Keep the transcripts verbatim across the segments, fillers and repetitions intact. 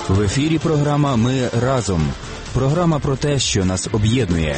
В ефірі програма «Ми разом». Програма про те, що нас об'єднує.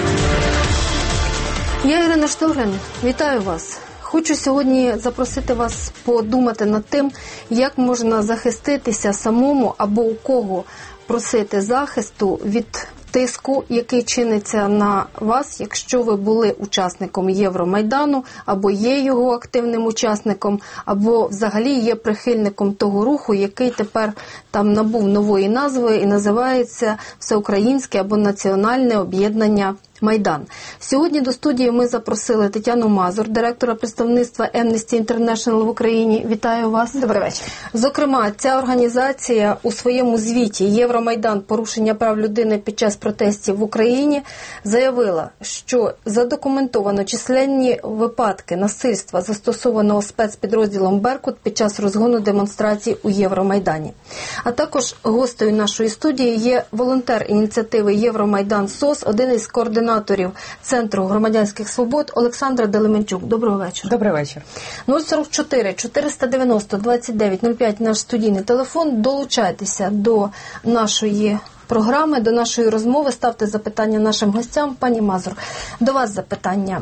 Я Ірина Штогрин. Вітаю вас. Хочу сьогодні запросити вас подумати над тим, як можна захиститися самому або у кого просити захисту від тиску, який чиниться на вас, якщо ви були учасником Євромайдану, або є його активним учасником, або взагалі є прихильником того руху, який тепер там набув нової назви і називається Всеукраїнське або Національне об'єднання Майдан. Сьогодні до студії ми запросили Тетяну Мазур, директора представництва Amnesty International в Україні. Вітаю вас. Добрий вечір. Зокрема, ця організація у своєму звіті «Євромайдан. Порушення прав людини під час протестів в Україні» заявила, що задокументовано численні випадки насильства, застосованого спецпідрозділом «Беркут» під час розгону демонстрацій у Євромайдані. А також гостею нашої студії є волонтер ініціативи «Євромайдан СОС», один із координаторів Центру громадянських свобод Олександра Делеменчук. Доброго вечора. Добрий вечір. нуль сорок чотири чотириста дев'яносто двадцять дев'ять нуль п'ять наш студійний телефон. Долучайтеся до нашої програми, до нашої розмови, ставте запитання нашим гостям. Пані Мазур, до вас запитання.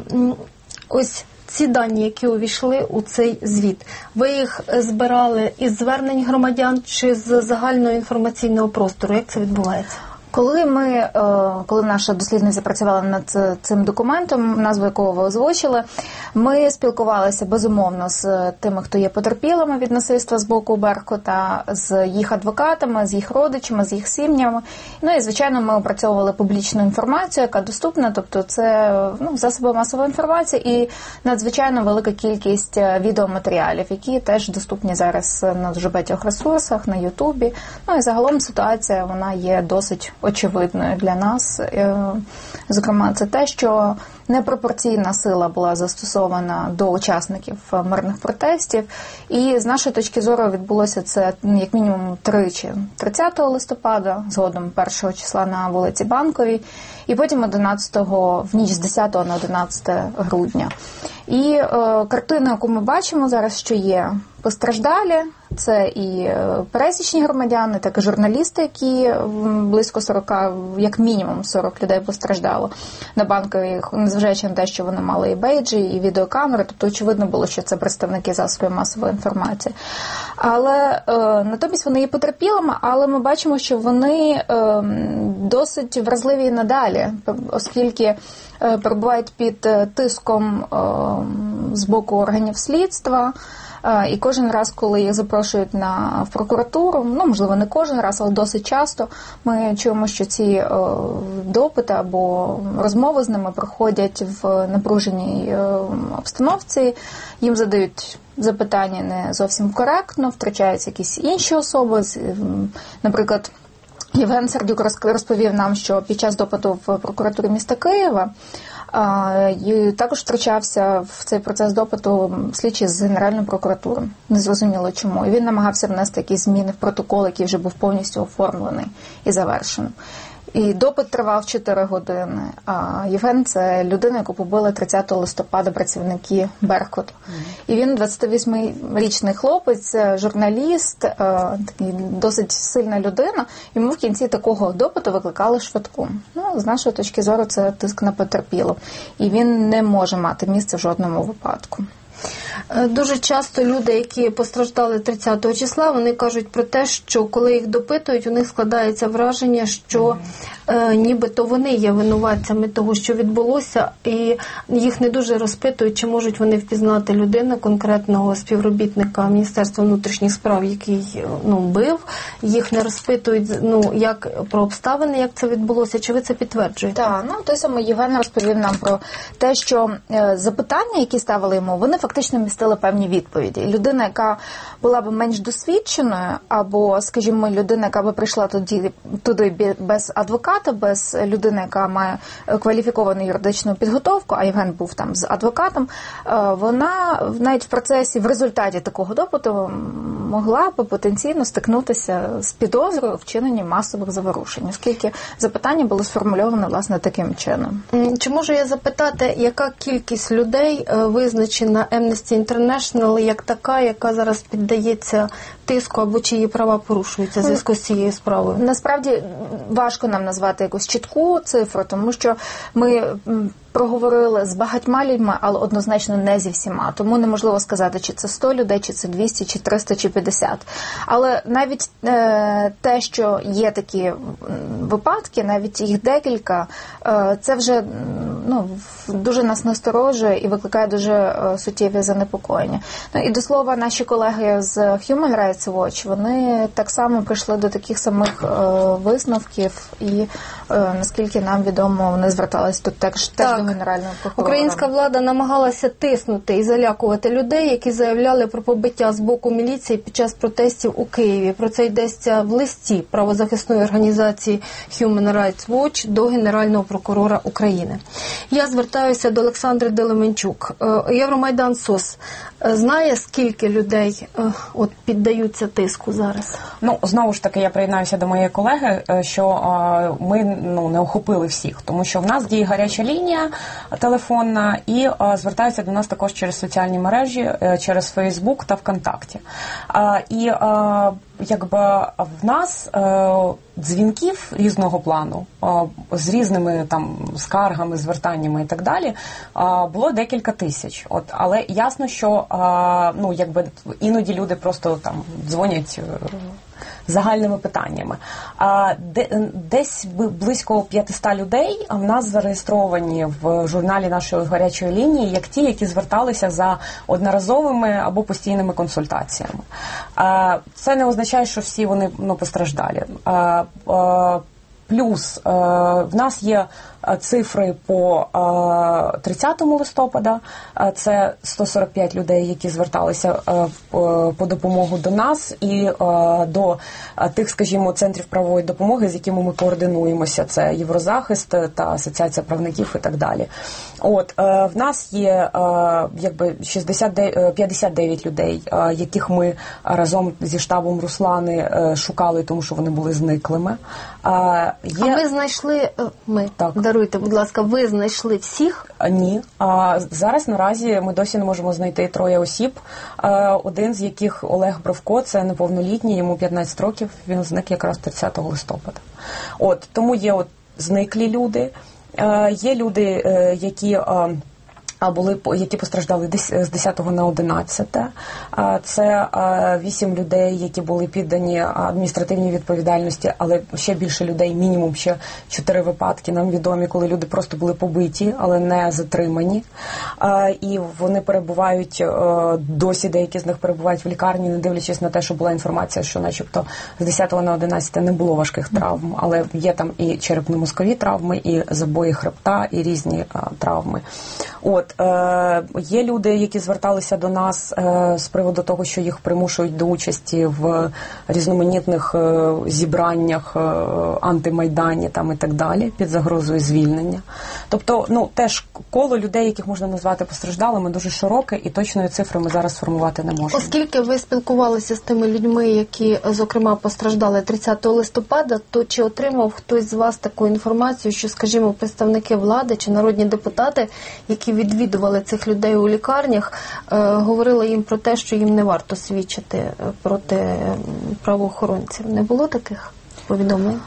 Ось ці дані, які увійшли у цей звіт, ви їх збирали із звернень громадян чи з загального інформаційного простору? Як це відбувається? Коли ми, коли наша дослідниця працювала над цим документом, назву якого ви озвучили, ми спілкувалися безумовно з тими, хто є потерпілими від насильства з боку Беркута, з їх адвокатами, з їх родичами, з їх сім'ями. Ну і, звичайно, ми опрацьовували публічну інформацію, яка доступна, тобто це ну, засоби масової інформації і надзвичайно велика кількість відеоматеріалів, які теж доступні зараз на дуже багатьох ресурсах, на Ютубі. Ну і загалом ситуація, вона є досить очевидною для нас. Зокрема, це те, що непропорційна сила була застосована до учасників мирних протестів. І з нашої точки зору відбулося це як мінімум тричі. тридцятого листопада, згодом першого числа на вулиці Банковій, і потім одинадцятого, в ніч з десятого на одинадцяте грудня. І е, картина, яку ми бачимо зараз, що є постраждалі, це і пересічні громадяни, так і журналісти, які близько сорок, як мінімум сорок людей постраждало на Банковій, незважаючи на те, що вони мали і бейджі, і відеокамери, тобто очевидно було, що це представники засобів масової інформації. Але е, натомість вони є потерпілими, але ми бачимо, що вони е, досить вразливі і надалі, оскільки е, перебувають під тиском е, з боку органів слідства. І кожен раз, коли їх запрошують на в прокуратуру, ну, можливо, не кожен раз, але досить часто, ми чуємо, що ці о, допити або розмови з ними проходять в напруженій о, обстановці, їм задають запитання не зовсім коректно, втрачаються якісь інші особи, наприклад, Євген Сердюк розповів нам, що під час допиту в прокуратурі міста Києва і також втручався в цей процес допиту слідчий з Генеральної прокуратури. Незрозуміло чому. І він намагався внести якісь зміни в протокол, який вже був повністю оформлений і завершений. І допит тривав чотири години. А Євген – це людина, яку побили тридцятого листопада працівники Беркуту. І він двадцятивосьмирічний хлопець, журналіст, такий досить сильна людина. Йому в кінці такого допиту викликали швидку. Ну, з нашої точки зору, це тиск на потерпілого. І він не може мати місце в жодному випадку. Дуже часто люди, які постраждали тридцятого числа, вони кажуть про те, що коли їх допитують, у них складається враження, що е, нібито вони є винуватцями того, що відбулося, і їх не дуже розпитують, чи можуть вони впізнати людину, конкретного співробітника Міністерства внутрішніх справ, який ну, бив. Їх не розпитують ну, як про обставини, як це відбулося. Чи ви це підтверджуєте? Так, ну той самий Євген розповів нам про те, що е, запитання, які ставили йому, вони фактично містили певні відповіді. І людина, яка була б менш досвідченою, або, скажімо, людина, яка би прийшла туди, туди без адвоката, без людини, яка має кваліфіковану юридичну підготовку, а Євген був там з адвокатом, вона навіть в процесі, в результаті такого допиту могла би потенційно стикнутися з підозрою у вчиненні масових заворушень, оскільки запитання було сформульоване, власне, таким чином. Чи можу я запитати, яка кількість людей визначена Amnesty International як така, яка зараз піддається тиску або чиї права порушуються в зв'язку з цією справою? Насправді важко нам назвати якусь чітку цифру, тому що ми проговорили з багатьма людьми, але однозначно не зі всіма. Тому неможливо сказати, чи це сто людей, чи це двісті, чи триста, чи п'ятдесят. Але навіть е, те, що є такі випадки, навіть їх декілька, е, це вже ну, дуже нас насторожує і викликає дуже е, суттєві занепокоєння. Ну, і до слова, наші колеги з Human Rights Watch, вони так само прийшли до таких самих е, висновків і, е, наскільки нам відомо, вони зверталися тут теж, теж до Генерального прокурора. Українська влада намагалася тиснути і залякувати людей, які заявляли про побиття з боку міліції під час протестів у Києві. Про це йдеться в листі правозахисної організації Human Rights Watch до Генерального прокурора України. Я звертаюся до Олександри Делеменчук. Євромайдан СОС знає, скільки людей от, піддаються тиску зараз? Ну, знову ж таки, я приєднаюся до моєї колеги, що а, ми ну, не охопили всіх, тому що в нас діє гаряча лінія телефонна і а, звертаються до нас також через соціальні мережі, через Фейсбук та ВКонтакті. А, і а, якби в нас а, дзвінків різного плану а, з різними там скаргами, звертаннями і так далі а, було декілька тисяч. От, але ясно, що а, ну, якби іноді люди просто там дзвонять загальними питаннями. А, де, десь близько п'ятсот людей в нас зареєстровані в журналі нашої гарячої лінії, як ті, які зверталися за одноразовими або постійними консультаціями. А, це не означає, що всі вони ну, постраждалі. А, а, плюс а, в нас є цифри по тридцятому листопада, це сто сорок п'ять людей, які зверталися по допомогу до нас і до тих, скажімо, центрів правової допомоги, з якими ми координуємося. Це Єврозахист та Асоціація правників і так далі. От, в нас є якби п'ятдесят дев'ять людей, яких ми разом зі штабом Руслани шукали, тому що вони були зниклими. А, є... а ми знайшли, ми, так. Даруйте, будь ласка, ви знайшли всіх? Ні. А, зараз наразі ми досі не можемо знайти троє осіб, а, один з яких Олег Бровко, це неповнолітній, йому п'ятнадцять років, він зник якраз тридцятого листопада. От, тому є от зниклі люди, а, є люди, які... А, були, які постраждали з десятого на одинадцяте. Це вісім людей, які були піддані адміністративній відповідальності, але ще більше людей, мінімум ще чотири випадки нам відомі, коли люди просто були побиті, але не затримані. І вони перебувають, досі деякі з них перебувають в лікарні, не дивлячись на те, що була інформація, що начебто з десятого на одинадцяте не було важких травм, але є там і черепно-мозкові травми, і забої хребта, і різні травми. От, е, є люди, які зверталися до нас е, з приводу того, що їх примушують до участі в різноманітних е, зібраннях, е, антимайдані там і так далі, під загрозою звільнення. Тобто, ну, теж коло людей, яких можна назвати постраждалими, дуже широке, і точної цифри ми зараз сформувати не можемо. Оскільки ви спілкувалися з тими людьми, які, зокрема, постраждали тридцятого листопада, то чи отримав хтось з вас таку інформацію, що, скажімо, представники влади чи народні депутати, які відвідували цих людей у лікарнях, е, говорили їм про те, що їм не варто свідчити проти правоохоронців? Не було таких повідомлень?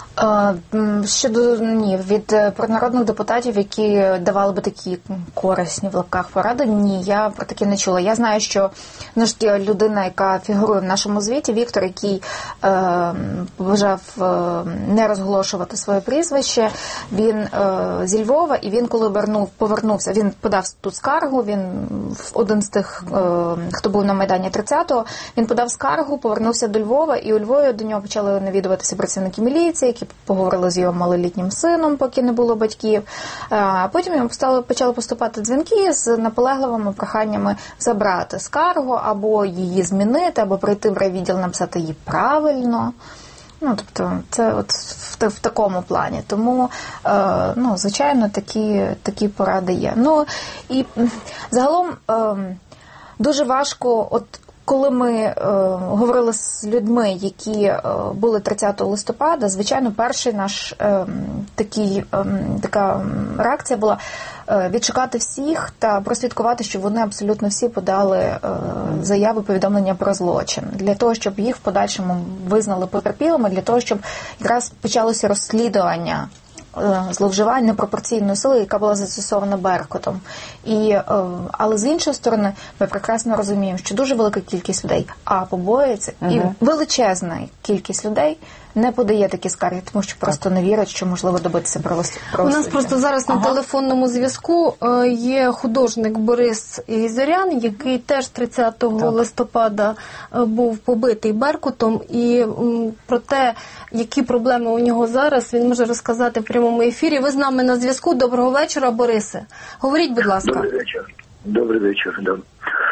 Щодо, ні, від народних депутатів, які давали би такі корисні в лапках поради, ні, я про таке не чула. Я знаю, що ну, людина, яка фігурує в нашому звіті, Віктор, який е, побажав е, не розголошувати своє прізвище, він е, зі Львова, і він, коли вернув, повернувся, він подав ту скаргу, він один з тих, е, хто був на Майдані тридцятого, він подав скаргу, повернувся до Львова, і у Львові до нього почали навідуватися працівники міліції, які поговорили з його малолітнім сином, поки не було батьків. А потім йому почали поступати дзвінки з наполегливими проханнями забрати скаргу, або її змінити, або прийти в райвідділ, написати її правильно. Ну, тобто, це от в, в такому плані. Тому, е, ну, звичайно, такі, такі поради є. Ну, і загалом е, дуже важко, от коли ми е, говорили з людьми, які е, були тридцятого листопада, звичайно, перший наш е, такий, е, така реакція була е, відшукати всіх та прослідкувати, щоб вони абсолютно всі подали е, заяви, повідомлення про злочин. Для того, щоб їх в подальшому визнали потерпілими, для того, щоб якраз почалося розслідування зловживань непропорційної сили, яка була застосована Беркутом. І, але з іншої сторони, ми прекрасно розуміємо, що дуже велика кількість людей а побоюється, угу. і величезна кількість людей не подає такі скарги, тому що просто не вірять, що можливо добитися правосуддя. У нас просто зараз ага. на телефонному зв'язку є художник Борис Ізарян, який теж тридцятого так. листопада був побитий Беркутом, і про те, які проблеми у нього зараз, він може розказати в прямому ефірі. Ви з нами на зв'язку. Доброго вечора, Борисе. Говоріть, будь ласка. Добрий вечір. Добрый вечер, да.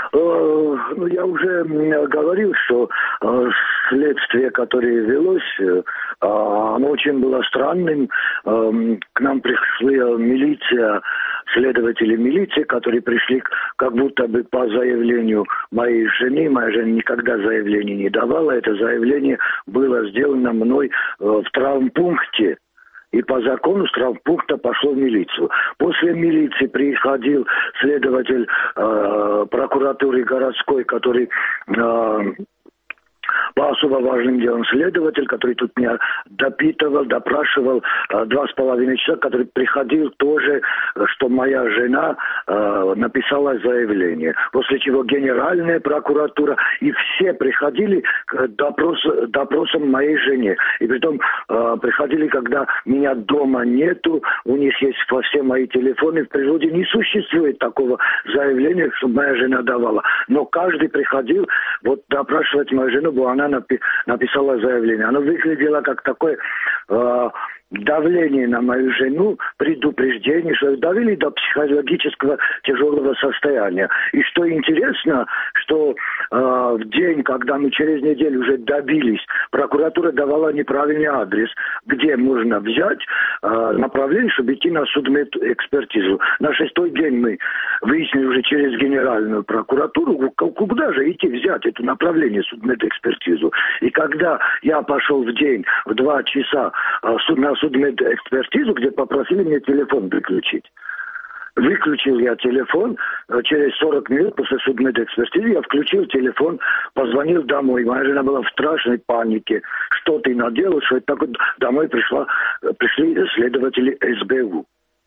Ну, я уже говорил, что следствие, которое велось, оно очень было странным. К нам пришла милиция, следователи милиции, которые пришли как будто бы по заявлению моей жены. Моя жена никогда заявление не давала. Это заявление было сделано мной в травмпункте. И по закону с травмпункта пошло в милицию. После милиции приходил следователь э, прокуратуры городской, который... Э, по особо важным делам следователь, который тут меня допитывал, допрашивал э, два с половиной часа, который приходил тоже, что моя жена э, написала заявление. После чего Генеральная прокуратура и все приходили к допрос, допросам моей жене. И притом э, приходили, когда меня дома нету, у них есть все мои телефоны. В природе не существует такого заявления, чтобы моя жена давала. Но каждый приходил вот допрашивать мою жену, бо она напи- написала заявление. Оно выглядело как такое э, давление на мою жену, предупреждение, что давили до психологического тяжелого состояния. И что интересно, что э, в день, когда мы через неделю уже добились, прокуратура давала неправильный адрес, где можно взять э, направление, чтобы идти на судмедэкспертизу. На шестой день мы выяснили уже через Генеральную прокуратуру, куда же идти взять это направление судмедэкспертизу. И когда я пошел в день, в два часа э, на судмедэкспертизу, где попросили мне телефон выключить. Выключил я телефон, через сорок минут после судмедэкспертизы я включил телефон, позвонил домой. Моя жена была в страшной панике. Что ты наделал, что это так вот домой пришла, пришли следователи эс бэ у.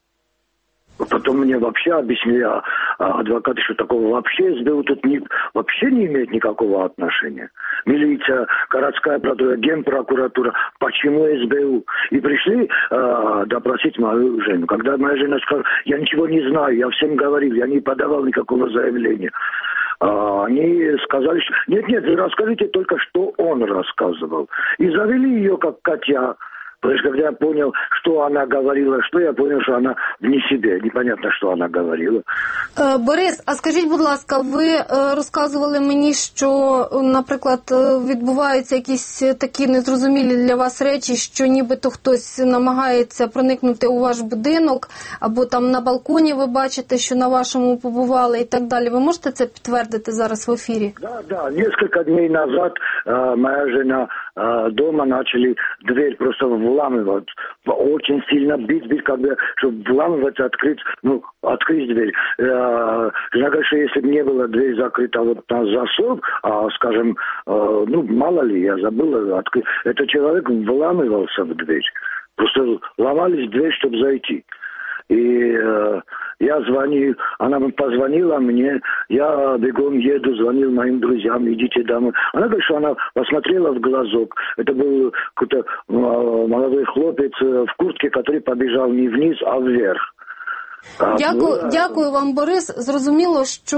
Потом мне вообще объяснили а, а, адвокаты, что такого вообще эс бэ у тут не, вообще не имеет никакого отношения. Милиция, городская прокуратура, генпрокуратура, почему эс бэ у? И пришли а, допросить мою жену. Когда моя жена сказала, я ничего не знаю, я всем говорил, я не подавал никакого заявления. А, они сказали, что нет-нет, вы расскажите только, что он рассказывал. И завели ее как котя. Потому что когда я понял, что она говорила, что я понял, что она вне себе. Непонятно, що вона говорила. Борис, а скажіть, будь ласка, ви розказували мені, що, наприклад, відбуваються якісь такі незрозумілі для вас речі, що нібито хтось намагається проникнути у ваш будинок, або там на балконі ви бачите, що на вашому побували і так далі. Ви можете це підтвердити зараз в ефірі? Да, да. Несколько дней назад э, моя жена э, дома начали дверь просто вламывать, очень сильно бить, бить, как бы, чтобы вламываться, открыть, ну, открыть дверь. Э, жена говорит, что если бы не была дверь закрыта вот на засов, а, скажем, э, ну, мало ли, я забыла открыть, этот человек вламывался в дверь. Просто ломались в дверь, чтобы зайти. И э, я звонил, она позвонила мне, я бегом еду, звонил моим друзьям, идите домой. Она говорит, что она посмотрела в глазок. Это был какой-то э, молодой хлопец в куртке, который побежал не вниз, а вверх. Дякую, дякую вам, Борис. Зрозуміло, що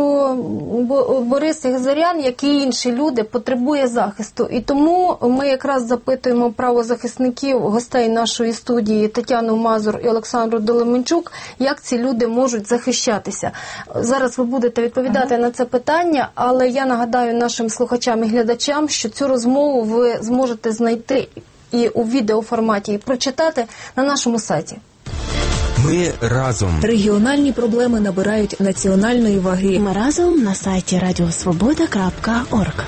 Борис Ігзарян, як і інші люди, потребує захисту. І тому ми якраз запитуємо правозахисників, гостей нашої студії Тетяну Мазур і Олександру Доломенчук, як ці люди можуть захищатися. Зараз ви будете відповідати ага. на це питання, але я нагадаю нашим слухачам і глядачам, що цю розмову ви зможете знайти і у відеоформаті, і прочитати на нашому сайті. Ми разом. Регіональні проблеми набирають національної ваги. Ми разом на сайті радіосвобода крапка орг.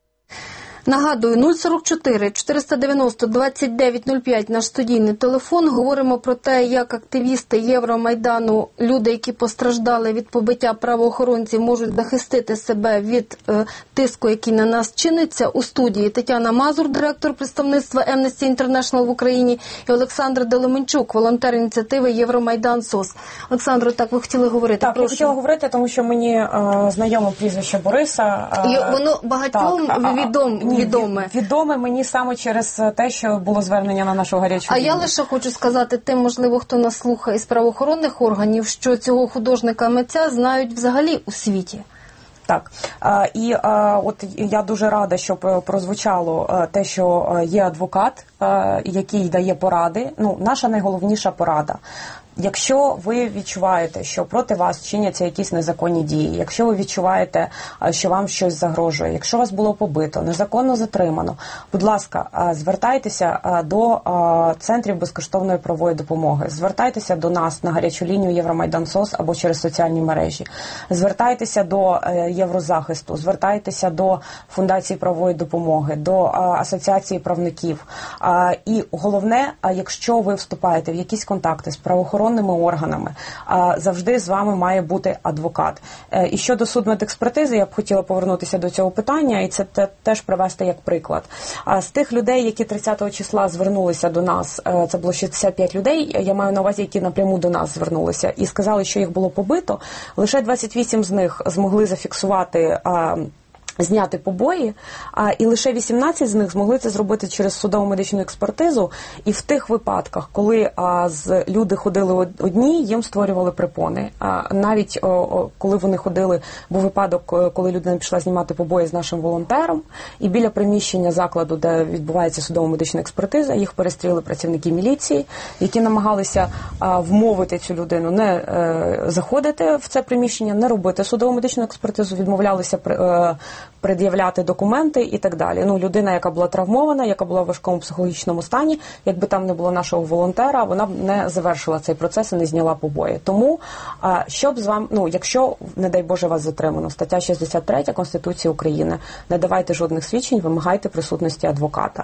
Нагадую, нуль сорок чотири чотириста дев'яносто двадцять дев'ять нуль п'ять наш студійний телефон. Говоримо про те, як активісти Євромайдану, люди, які постраждали від побиття правоохоронців, можуть захистити себе від е, тиску, який на нас чиниться. У студії Тетяна Мазур, директор представництва Amnesty International в Україні, і Олександр Делеменчук, волонтер ініціативи Євромайдан СОС. Олександро, так ви хотіли говорити? Так, Прошу. я хотіла говорити, тому що мені е, знайоме прізвище Бориса. Е, і воно багатьом відомо. Відоме. Відоме мені саме через те, що було звернення на нашу гарячу А лінію. я лише хочу сказати тим, можливо, хто нас слухає із правоохоронних органів, що цього художника-митця знають взагалі у світі. Так, і от я дуже рада, що прозвучало те, що є адвокат, який дає поради. Ну, наша найголовніша порада. Якщо ви відчуваєте, що проти вас чиняться якісь незаконні дії, якщо ви відчуваєте, що вам щось загрожує, якщо вас було побито, незаконно затримано, будь ласка, звертайтеся до центрів безкоштовної правової допомоги, звертайтеся до нас на гарячу лінію Євромайдан СОС або через соціальні мережі, звертайтеся до Єврозахисту, звертайтеся до Фундації правової допомоги, до Асоціації правників. І головне, якщо ви вступаєте в якісь контакти з правоохоронними органами, завжди з вами має бути адвокат. І щодо судмедекспертизи, я б хотіла повернутися до цього питання і це теж привести як приклад. З тих людей, які тридцятого числа звернулися до нас, це було шістдесят п'ять людей, я маю на увазі, які напряму до нас звернулися, і сказали, що їх було побито, лише двадцять вісім з них змогли зафіксувати зняти побої, а і лише вісімнадцять з них змогли це зробити через судово-медичну експертизу, і в тих випадках, коли а, з, люди ходили одні, їм створювали припони. А, навіть о, о, коли вони ходили, був випадок, коли людина пішла знімати побої з нашим волонтером, і біля приміщення закладу, де відбувається судово-медична експертиза, їх перестріли працівники міліції, які намагалися а, вмовити цю людину не е, заходити в це приміщення, не робити судово-медичну експертизу, відмовлялися е, пред'являти документи і так далі. Ну, людина, яка була травмована, яка була в важкому психологічному стані, якби там не було нашого волонтера, вона б не завершила цей процес і не зняла побої. Тому, щоб з вами, ну, якщо, не дай Боже, вас затримано, стаття шістдесят три Конституції України, не давайте жодних свідчень, вимагайте присутності адвоката.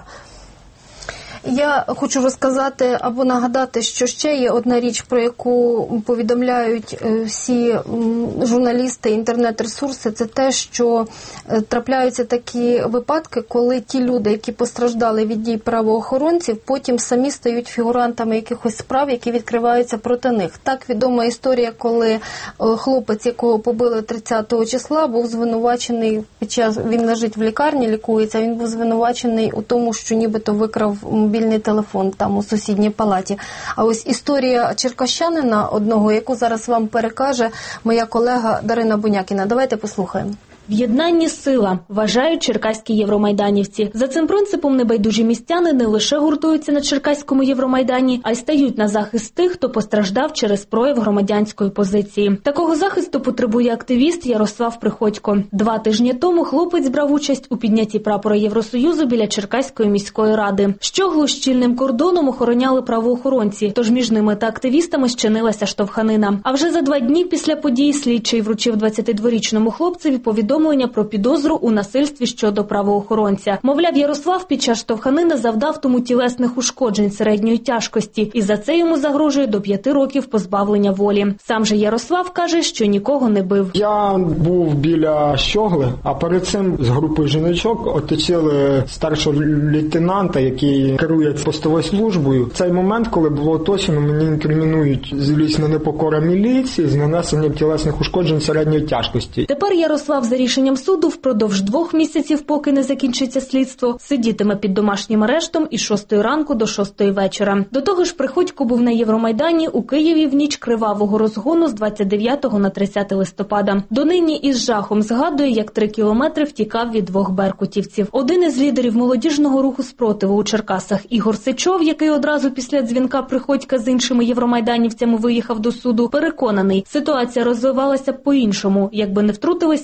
Я хочу розказати або нагадати, що ще є одна річ, про яку повідомляють всі журналісти, інтернет-ресурси, це те, що трапляються такі випадки, коли ті люди, які постраждали від дій правоохоронців, потім самі стають фігурантами якихось справ, які відкриваються проти них. Так відома історія, коли хлопець, якого побили тридцятого числа, був звинувачений, під час, він лежить в лікарні, лікується, він був звинувачений у тому, що нібито викрав мобільний телефон там у сусідній палаті. А ось історія черкащанина одного, яку зараз вам перекаже моя колега Дарина Бунякіна. Давайте послухаємо. В єднанні сила, вважають черкаські євромайданівці. За цим принципом небайдужі містяни не лише гуртуються на черкаському Євромайдані, а й стають на захист тих, хто постраждав через прояв громадянської позиції. Такого захисту потребує активіст Ярослав Приходько. Два тижні тому хлопець брав участь у піднятті прапора Євросоюзу біля Черкаської міської ради. Щоглу щільним кордоном охороняли правоохоронці, тож між ними та активістами щинилася штовханина. А вже за два дні після подій слідчий вручив двадцятидворічному хлопцеві повідомлення про підозру у насильстві щодо правоохоронця. Мовляв, Ярослав під час штовханини завдав тому тілесних ушкоджень середньої тяжкості, і за це йому загрожує до п'яти років позбавлення волі. Сам же Ярослав каже, що нікого не бив. Я був біля щогли, а перед цим з групою жіночок оточили старшого лейтенанта, який керує постовою службою. В цей момент, коли було оточено, мені інкримінують злісна непокора міліції з нанесенням тілесних ушкоджень середньої тяжкості. Тепер Ярослав за рішенням суду впродовж двох місяців, поки не закінчиться слідство, сидітиме під домашнім арештом із шостої ранку до шостої вечора. До того ж, Приходько був на Євромайдані у Києві в ніч кривавого розгону з двадцять дев'ятого на тридцяте листопада. Донині із жахом згадує, як три кілометри втікав від двох беркутівців. Один із лідерів молодіжного руху спротиву у Черкасах Ігор Сичов, який одразу після дзвінка Приходька з іншими євромайданівцями виїхав до суду, переконаний, ситуація розвивалася по-іншому, якби не втрутилися громадські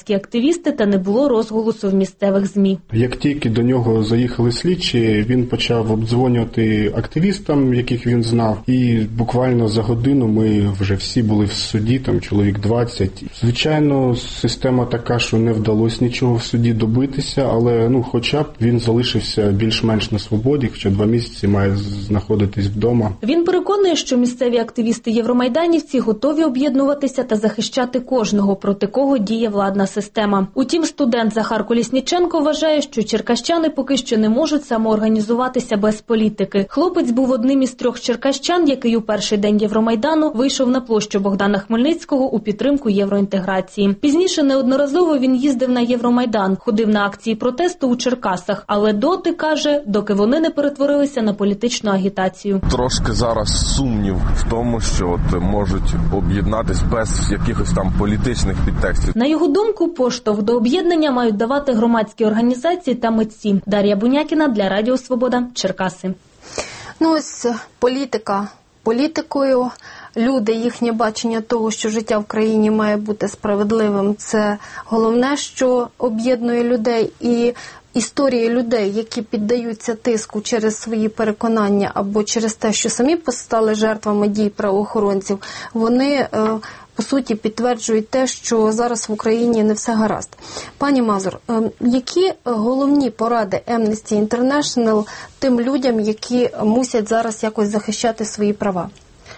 громадські активісти та не було розголосу в місцевих ЗМІ. Як тільки до нього заїхали слідчі, він почав обдзвонювати активістам, яких він знав, і буквально за годину ми вже всі були в суді, там чоловік двадцять. Звичайно, система така, що не вдалося нічого в суді добитися, але ну, хоча б він залишився більш-менш на свободі, хоча два місяці має знаходитись вдома. Він переконує, що місцеві активісти євромайданівці готові об'єднуватися та захищати кожного, проти кого діє владна система. Утім, студент Захар Колісніченко вважає, що черкащани поки що не можуть самоорганізуватися без політики. Хлопець був одним із трьох черкащан, який у перший день Євромайдану вийшов на площу Богдана Хмельницького у підтримку євроінтеграції. Пізніше неодноразово він їздив на Євромайдан, ходив на акції протесту у Черкасах, але доти, каже, доки вони не перетворилися на політичну агітацію. Трошки зараз сумнів в тому, що от можуть об'єднатись без якихось там політичних підтекстів. На його думку, поштовх до об'єднання мають давати громадські організації та митці. Дар'я Бунякіна для Радіо Свобода, Черкаси. Ну ось політика політикою. Люди, їхнє бачення того, що життя в країні має бути справедливим, це головне, що об'єднує людей. І історії людей, які піддаються тиску через свої переконання або через те, що самі постали жертвами дій правоохоронців, вони, по суті, підтверджують те, що зараз в Україні не все гаразд. Пані Мазур, які головні поради Amnesty International тим людям, які мусять зараз якось захищати свої права?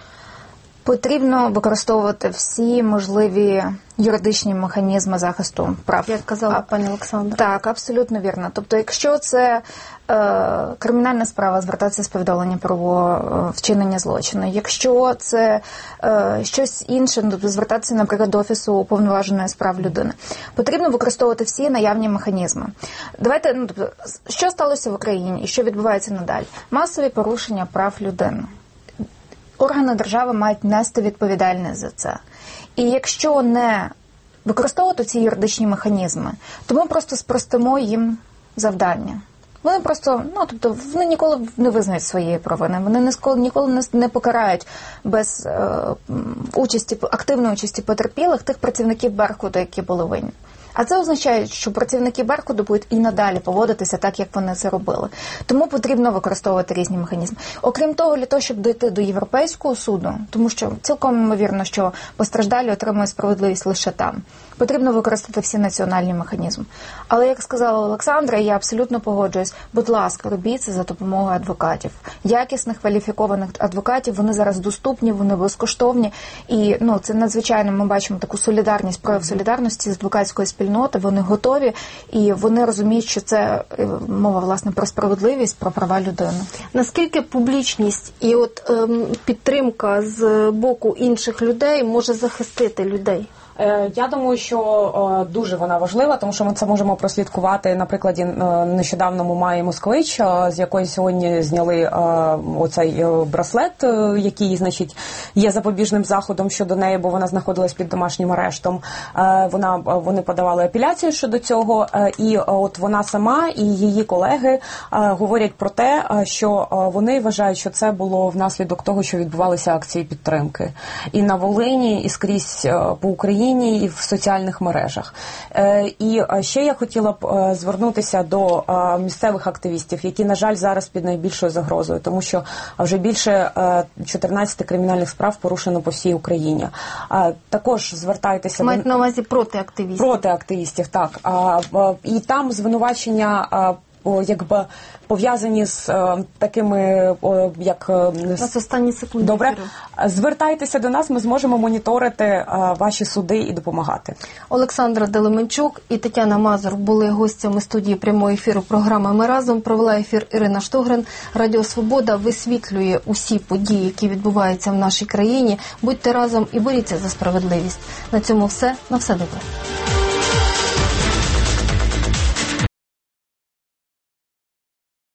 Потрібно використовувати всі можливі юридичні механізми захисту прав. Як казала пані Олександра. Так, абсолютно вірно. Тобто, якщо це е, кримінальна справа, звертатися з повідомлення про е, вчинення злочину. Якщо це е, щось інше, тобто звертатися, наприклад, до Офісу уповноваженої з прав людини. Потрібно використовувати всі наявні механізми. Давайте, ну, тобто, що сталося в Україні і що відбувається надалі? Масові порушення прав людини. Органи держави мають нести відповідальність за це. І якщо не використовувати ці юридичні механізми, то ми просто спростимо їм завдання. Вони просто, ну, тобто, вони ніколи не визнають своєї провини, вони ніколи не, не покарають без е, участі, активної участі потерпілих тих працівників Беркуту, які були винні. А це означає, що працівники Беркуту будуть і надалі поводитися так, як вони це робили. Тому потрібно використовувати різні механізми. Окрім того, для того, щоб дійти до Європейського суду, тому що цілком ймовірно, що постраждалі отримують справедливість лише там, потрібно використати всі національні механізми. Але, як сказала Олександра, я абсолютно погоджуюсь, будь ласка, робіть це за допомогою адвокатів. Якісних, кваліфікованих адвокатів, вони зараз доступні, вони безкоштовні. І, ну, це надзвичайно, ми бачимо таку солідарність, прояв солідарності з адвокатської спільноти, вони готові і вони розуміють, що це мова, власне, про справедливість, про права людини. Наскільки публічність і от ем, підтримка з боку інших людей може захистити людей? Я думаю, що дуже вона важлива, тому що ми це можемо прослідкувати. На прикладі, нещодавно ми маємо Москвич, з якої сьогодні зняли оцей браслет, який, значить, є запобіжним заходом щодо неї, бо вона знаходилась під домашнім арештом. Вона, вони подавали апеляцію щодо цього, і от вона сама і її колеги говорять про те, що вони вважають, що це було внаслідок того, що відбувалися акції підтримки. І на Волині, і скрізь по Україні, і в соціальних мережах. І ще я хотіла б звернутися до місцевих активістів, які, на жаль, зараз під найбільшою загрозою, тому що вже більше чотирнадцять кримінальних справ порушено по всій Україні. Також звертайтеся... Мають на увазі проти активістів. Проти активістів, так. І там звинувачення якби пов'язані з е, такими, о, як... У нас останні секунди. Добре. Звертайтеся до нас, ми зможемо моніторити е, ваші суди і допомагати. Олександра Делеменчук і Тетяна Мазур були гостями студії прямого ефіру програми «Ми разом». Провела ефір Ірина Штогрин. Радіо Свобода висвітлює усі події, які відбуваються в нашій країні. Будьте разом і боріться за справедливість. На цьому все. На все добре.